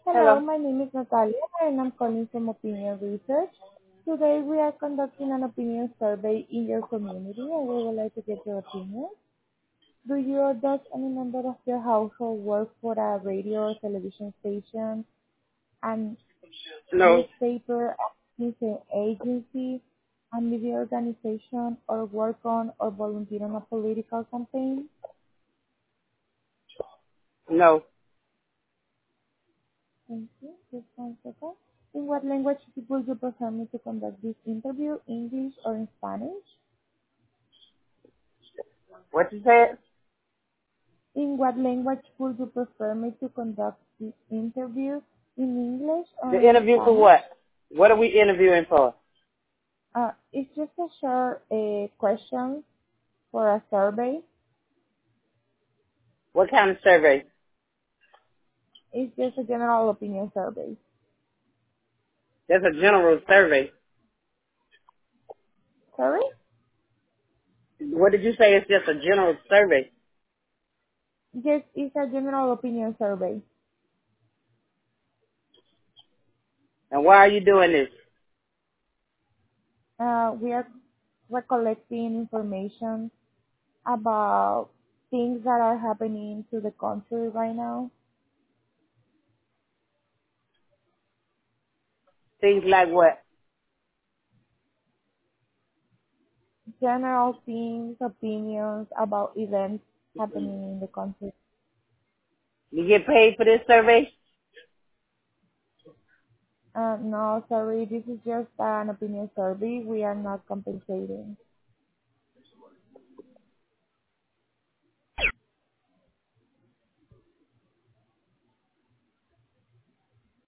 Hello, Hello. my name is Natalia and I'm calling from Opinion Research. Today we are conducting an opinion survey in your community and we would like to get your opinion. Do you or does any member of your household work for a radio or television station, an No. newspaper, news agency, a media organization, or work on or volunteer on a political campaign? No. Thank you. Just one second. In what language would you prefer me to conduct this interview, English or in Spanish? What you said? In what language would you prefer me to conduct this interview, in English or The in interview for Spanish? what? What are we interviewing for? It's just a short question for a survey. What kind of survey? It's just a general opinion survey. That's a general survey. Sorry? What did you say? It's just a general survey. Yes, it's a general opinion survey. And why are you doing this? We are collecting information about things that are happening to the country right now. Things like what? General things, opinions about events happening in the country. You get paid for this survey? No, sorry, this is just an opinion survey. We are not compensating.